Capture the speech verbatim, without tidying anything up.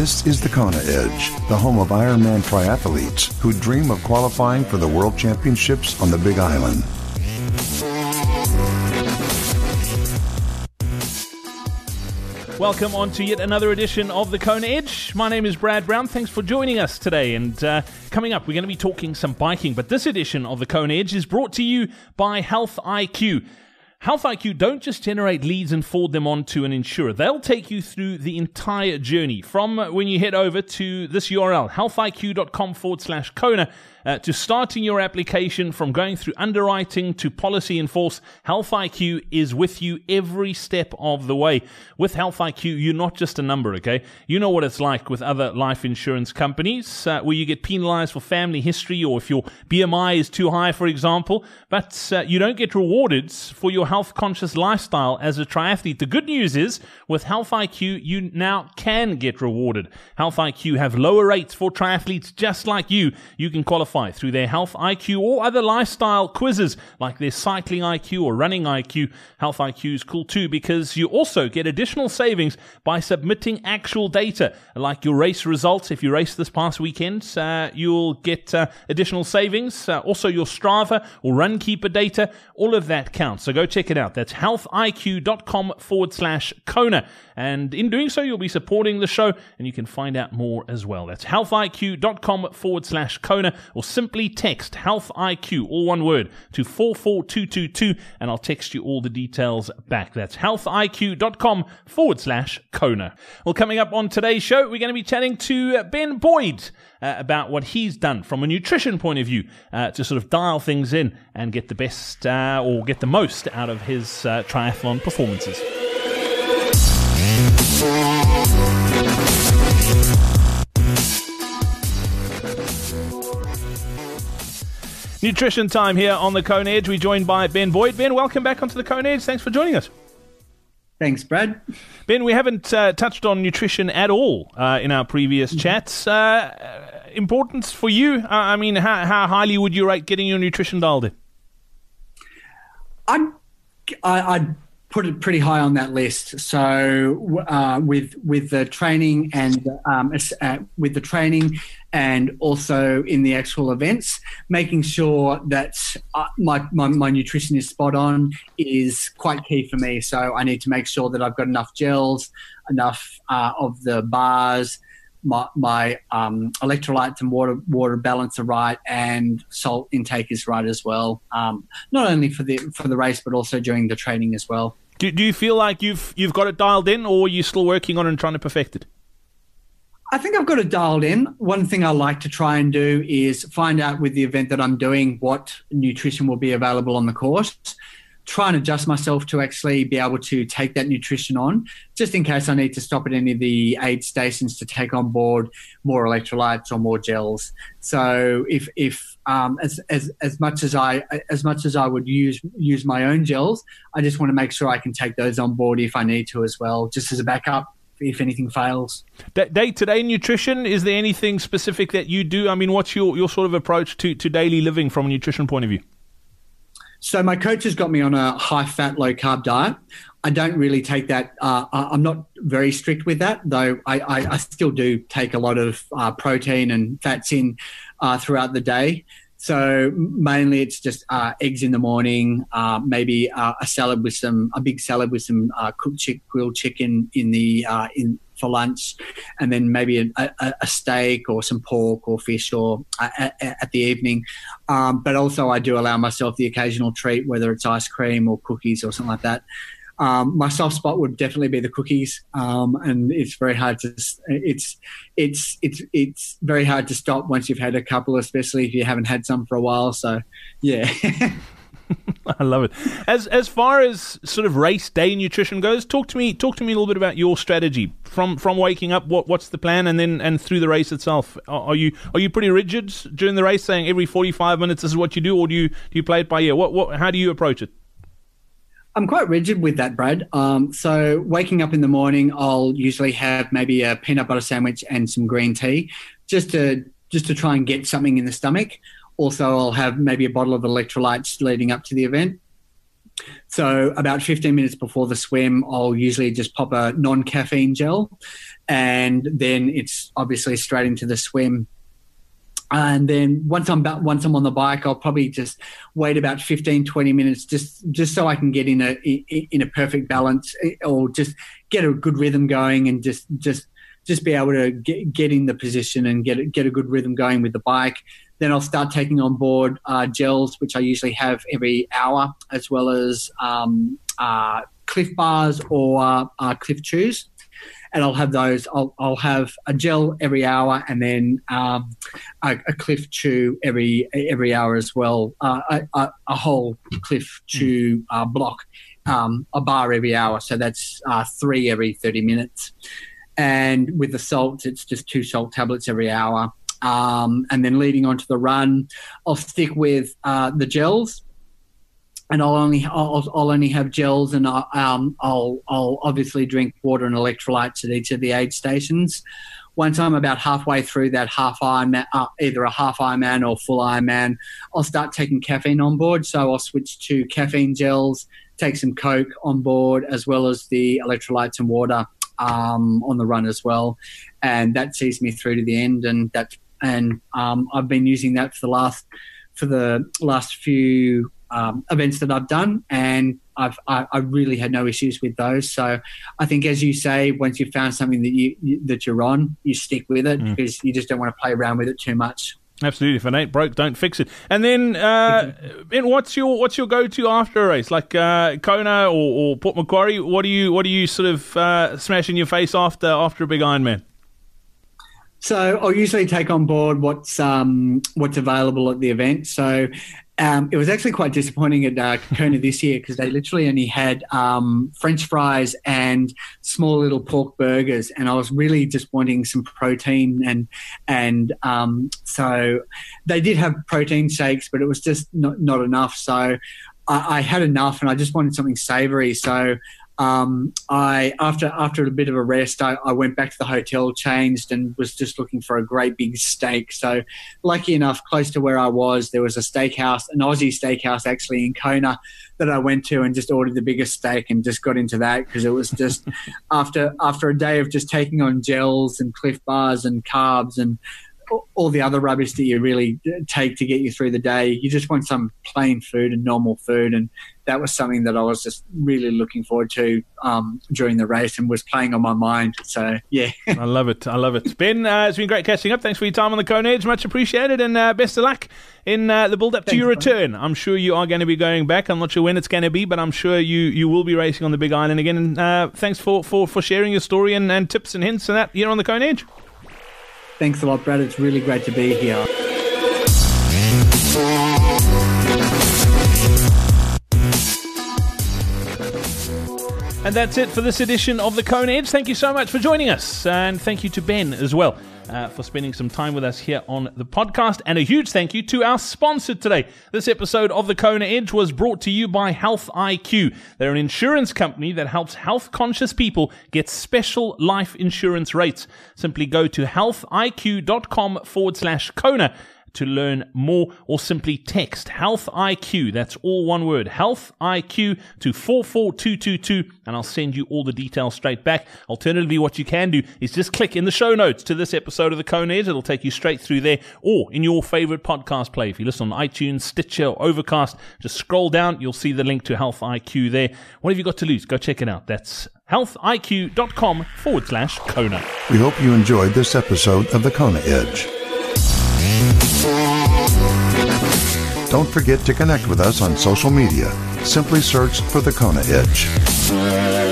This is the Kona Edge, the home of Ironman triathletes who dream of qualifying for the World Championships on the Big Island. Welcome on to yet another edition of the Kona Edge. My name is Brad Brown. Thanks for joining us today. And uh, coming up, we're going to be talking some biking. But this edition of the Kona Edge is brought to you by Health I Q. Health I Q don't just generate leads and forward them on to an insurer. They'll take you through the entire journey from when you head over to this U R L, healthiq.com forward slash Kona. Uh, to starting your application, from going through underwriting to policy in force, Health I Q is with you every step of the way. With Health I Q, you're not just a number, okay? You know what it's like with other life insurance companies, uh, where you get penalized for family history or if your B M I is too high, for example, but uh, you don't get rewarded for your health-conscious lifestyle as a triathlete. The good news is, with Health I Q, you now can get rewarded. Health I Q have lower rates for triathletes just like you. You can qualify through their Health I Q or other lifestyle quizzes like their Cycling I Q or Running I Q. Health I Q is cool too because you also get additional savings by submitting actual data like your race results. If you race this past weekend, uh, you'll get uh, additional savings. Uh, also your Strava or Runkeeper data, all of that counts. So go check it out. That's healthiq.com forward slash Kona. And in doing so, you'll be supporting the show and you can find out more as well. That's healthiq.com forward slash Kona, or simply text Health I Q, all one word, to four four two two two and I'll text you all the details back. That's healthiq.com forward slash Kona. Well, coming up on today's show, we're going to be chatting to Ben Boyd uh, about what he's done from a nutrition point of view uh, to sort of dial things in and get the best uh, or get the most out of his uh, triathlon performances. Nutrition time here on the Kona Edge. We're joined by Ben Boyd. Ben, welcome back onto the Kona Edge. Thanks for joining us. Thanks, Brad. Ben, we haven't uh, touched on nutrition at all uh, in our previous mm-hmm. chats. Uh, importance for you? Uh, I mean, how, how highly would you rate getting your nutrition dialed in? I'd, I'd put it pretty high on that list. So uh, with with the training and um, uh, with the training and also in the actual events, making sure that uh, my, my my nutrition is spot on is quite key for me. So I need to make sure that I've got enough gels, enough uh, of the bars, my, my um, electrolytes and water water balance are right, and salt intake is right as well. Um, not only for the for the race, but also during the training as well. Do, do you feel like you've you've got it dialed in, or are you still working on it and trying to perfect it? I think I've got it dialed in. One thing I like to try and do is find out with the event that I'm doing what nutrition will be available on the course. Try and adjust myself to actually be able to take that nutrition on, just in case I need to stop at any of the aid stations to take on board more electrolytes or more gels. So if if um, as as as much as I as much as I would use use my own gels, I just want to make sure I can take those on board if I need to as well, just as a backup if anything fails. Day-to-day nutrition, is there anything specific that you do? I mean, what's your, your sort of approach to, to daily living from a nutrition point of view? So my coach has got me on a high-fat, low-carb diet. I don't really take that. Uh, I'm not very strict with that, though I, I, I still do take a lot of uh, protein and fats in uh, throughout the day. So mainly it's just uh, eggs in the morning, uh, maybe uh, a salad with some, a big salad with some uh, cooked chick, grilled chicken in the uh, in for lunch, and then maybe a, a, a steak or some pork or fish or uh, at, at the evening. Um, but also I do allow myself the occasional treat, whether it's ice cream or cookies or something like that. Um, my soft spot would definitely be the cookies, um, and it's very hard to it's it's it's it's very hard to stop once you've had a couple, especially if you haven't had some for a while. So, yeah. I love it. As as far as sort of race day nutrition goes, talk to me talk to me a little bit about your strategy from from waking up. What what's the plan, and then and through the race itself? Are, are you are you pretty rigid during the race, saying every forty-five minutes this is what you do, or do you do you play it by ear? What what how do you approach it? I'm quite rigid with that, Brad. Um, so waking up in the morning, I'll usually have maybe a peanut butter sandwich and some green tea, just to just to try and get something in the stomach. Also, I'll have maybe a bottle of electrolytes leading up to the event. So about fifteen minutes before the swim, I'll usually just pop a non-caffeine gel. and then it's obviously straight into the swim. And then once I'm back, once I'm on the bike, I'll probably just wait about fifteen, twenty minutes just just so I can get in a in a perfect balance, or just get a good rhythm going, and just just just be able to get, get in the position and get get a good rhythm going with the bike. Then I'll start taking on board uh, gels, which I usually have every hour, as well as um, uh, Clif bars or uh, uh, Clif chews. And I'll have those. I'll, I'll have a gel every hour, and then um, a, a Clif chew every every hour as well. Uh, a, a, a whole Clif chew uh, block, um, a bar every hour. So that's uh, three every thirty minutes. And with the salts, it's just two salt tablets every hour. Um, and then leading on to the run, I'll stick with uh, the gels. And I'll only I'll, I'll only have gels, and I'll, um, I'll I'll obviously drink water and electrolytes at each of the aid stations. Once I'm about halfway through that half Ironman, uh, either a half Ironman or full Ironman, I'll start taking caffeine on board. So I'll switch to caffeine gels, take some Coke on board, as well as the electrolytes and water um, on the run as well, and that sees me through to the end. And that and um, I've been using that for the last for the last few. Um, events that I've done, and I've I, I really had no issues with those. So I think, as you say, once you've found something that you, you that you're on, you stick with it, mm. because you just don't want to play around with it too much. Absolutely. If it ain't broke, don't fix it. And then, uh, Ben, what's your what's your go to after a race, like uh, Kona or, or Port Macquarie? What do you what do you sort of uh, smash in your face after after a big Ironman? So I'll usually take on board what's um, what's available at the event. So um, it was actually quite disappointing at uh, Kona this year, because they literally only had um, French fries and small little pork burgers, and I was really just wanting some protein, and and um, so they did have protein shakes, but it was just not, not enough. So I, I had enough, and I just wanted something savoury. So Um, I after after a bit of a rest, I, I went back to the hotel, changed, and was just looking for a great big steak. So, lucky enough, close to where I was, there was a steakhouse, an Aussie steakhouse actually in Kona, that I went to and just ordered the biggest steak and just got into that, because it was just after after a day of just taking on gels and Clif bars and carbs and all the other rubbish that you really take to get you through the day. You just want some plain food and normal food, and that was something that I was just really looking forward to um, during the race, and was playing on my mind. So, yeah. I love it. I love it. Ben, uh, it's been great catching up. Thanks for your time on the Kona Edge. Much appreciated, and uh, best of luck in uh, the build-up to Thanks, your return. Man. I'm sure you are going to be going back. I'm not sure when it's going to be, but I'm sure you, you will be racing on the Big Island again. And uh, thanks for, for, for sharing your story and, and tips and hints and that here on the Kona Edge. Thanks a lot, Brad. It's really great to be here. And that's it for this edition of the Kona Edge. Thank you so much for joining us. And thank you to Ben as well uh, for spending some time with us here on the podcast. And a huge thank you to our sponsor today. This episode of the Kona Edge was brought to you by Health I Q. They're an insurance company that helps health-conscious people get special life insurance rates. Simply go to healthiq.com forward slash Kona to learn more, or simply text Health I Q, that's all one word, Health I Q, to four four two two two, and I'll send you all the details straight back. Alternatively, what you can do is just click in the show notes to this episode of the Kona Edge. It'll take you straight through there, or in your favorite podcast play. If you listen on iTunes, Stitcher, or Overcast, just scroll down, you'll see the link to Health I Q there. What have you got to lose? Go check it out. That's healthiq.com forward slash Kona. We hope you enjoyed this episode of the Kona Edge. Don't forget to connect with us on social media. Simply search for the Kona Edge.